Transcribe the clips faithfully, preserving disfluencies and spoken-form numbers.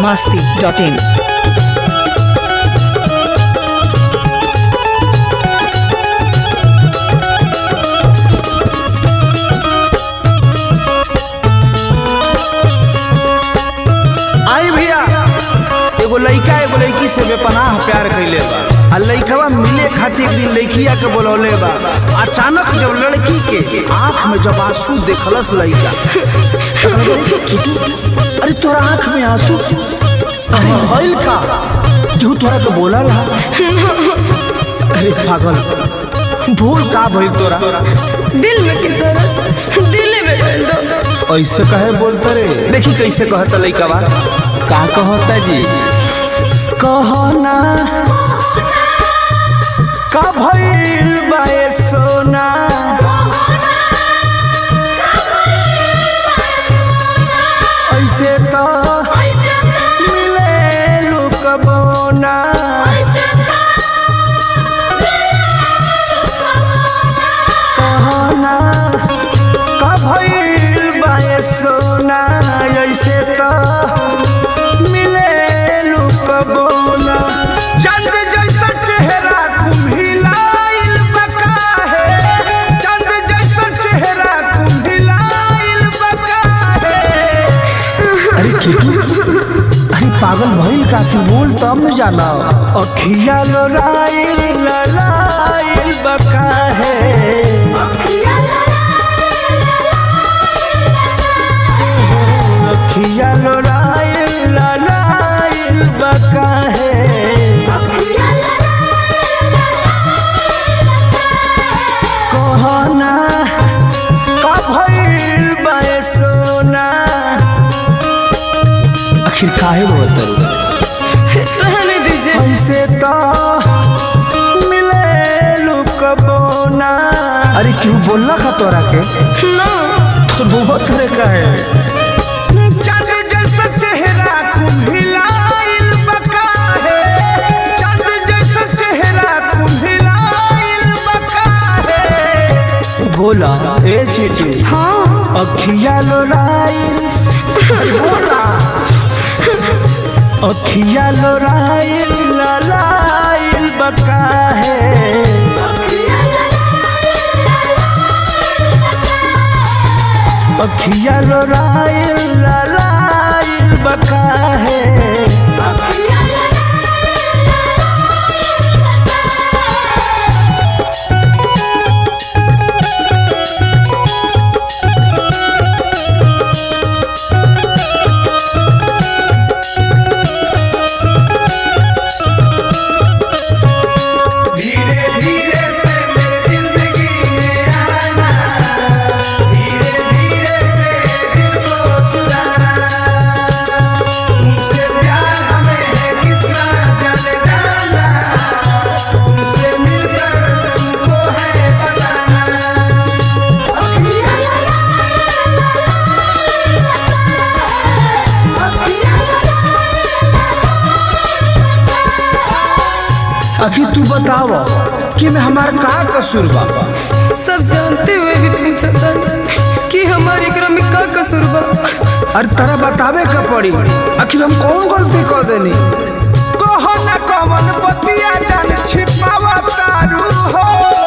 masti dot in. लइका एगो लइकी से बेपनाह प्यार कइले बा आ लइकवा मिले खातिर एक दिन लइकिया के बोलौले बा। अचानक जब लड़की के आंख में जब आंसू देखलस लइका, अरे तोरा आंख में आंसू, अरे भइल का क्यों तोरा के बोला ला? अरे पागल भूल का भइल तोरा? दिल में के दर्द दिल में दर्द ऐसे कहे बोलता रे? देखी कैसे कहता लइकवा, का कहता जी? कहना का भइल बा सोना, ऐसे तो मिले लुकबोना, कहना का भइल बा सोना, ऐसे तो बोना। चंद जैसा चेहरा कुम्हिलाइल बका है, चंद जैसा चेहरा कुम्हिलाइल बका है। अरे किटू, अरे पागल भइल का कि बोल तब न जाना। अखिया लोराइल ललाइल बका है, अखिया लोराइल ललाइल बका है, कहना का भइल बा सोना। आखिर काहे बोलत रहने दीजिए, ऐसे तो मिले लुकबोना। अरे क्यों बोलना का तोरा के? ना तो बहुत तरह का है। चंद जैसा चेहरा कुम्हिलाइल बका है, चंद जैसा चेहरा कुम्हिलाइल बका है। बोला ए चीटी, हाँ अखिया लोराइल, बोला अखिया लोराइल ललाइल बका है, अखिया लोराइल ललाइल बका है। आखिर तू बताव कि मैं हमार का कसूर बा? सब जानते हुए भी पूछता कि हमारे एकरा में का कसूर बा? अरे तारा बतावे का पड़ी, आखिर हम कौन गलती कर देनी? कहो ना कौन बतिया जान छिपावा तारू हो,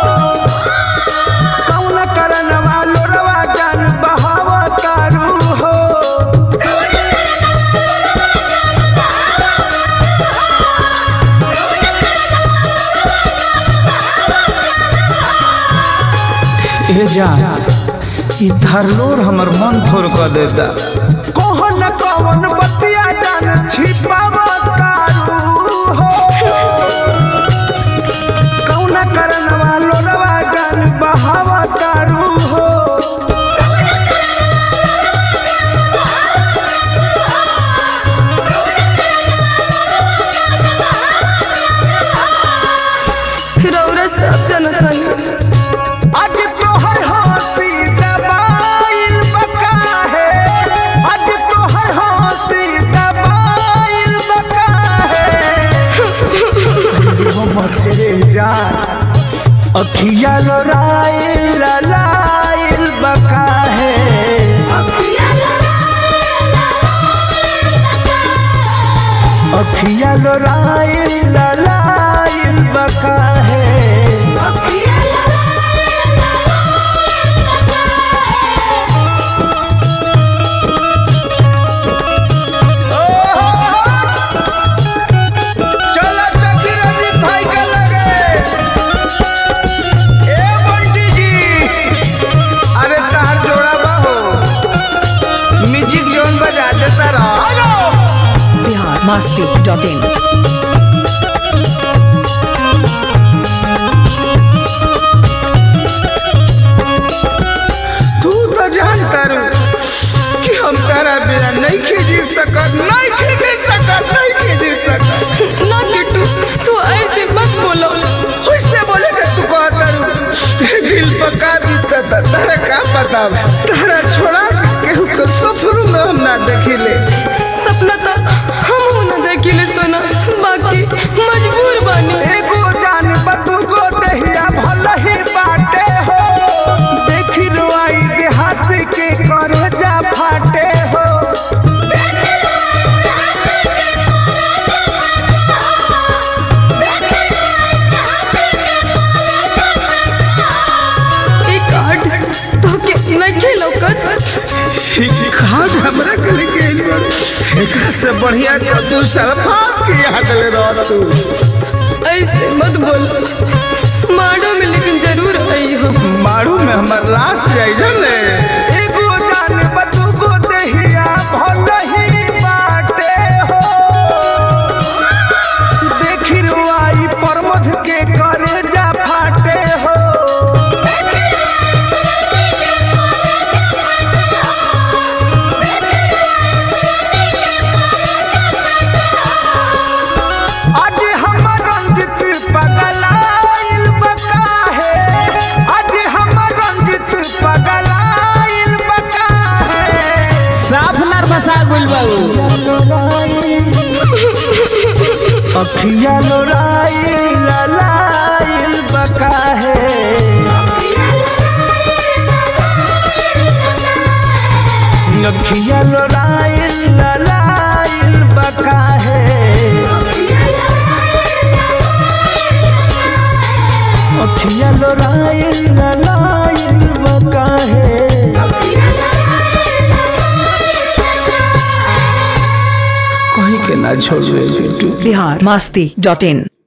कौन करन वालो रवा जान बहावा तारू हो। ए जान ई धरलोर हमर मन थोर कर देता। कौन न कौन बतिया जान छिपावा तारू हो, कौन करन वालो रवा जान बहावा तारू हो। रौरा सब जानता है, अखिया लोराइल ललाइल बका है, अखिया लोराइल ललाइल बका है masti dot in तू तो जानता रू कि हम तारा बिना नहीं खींच सकत नहीं खींच सकत नहीं खींच सकत ना किट्टू तू ऐसे मत बोलो उससे बोले कि तू कहता रू दिल पका बीता तारा का पता तारा छोड़ा केहू को सफर में हम ना देखिले सपना था हम ना देखिले सोना बाकी मजबूर बानी एगो जान बदू गो दहिया भला ही बाटे हो देखी रुआई देहात के करे जा फाटे हो एक कार्ड तो के नहीं खेलो कर खाद हमरा के लेके आइल बाड़े एकरा से बढ़िया तो तू सरफास के याद ले रह तू ऐसे मत बोलो माड़ो में लेकिन जरूर आई हो मारू में हमर लाश जाई जने एगो जान बदू गो दहिया भला ही बाटे हो देखी रुआई परमध के करे जा फाटे हो अखिया लोराइल ललाइल बका है अखिया लोराइल ललाइल बका है अखिया लोराइल ललाइल बका है कहीं के ना छोड़ Bittu Bihar masti dot in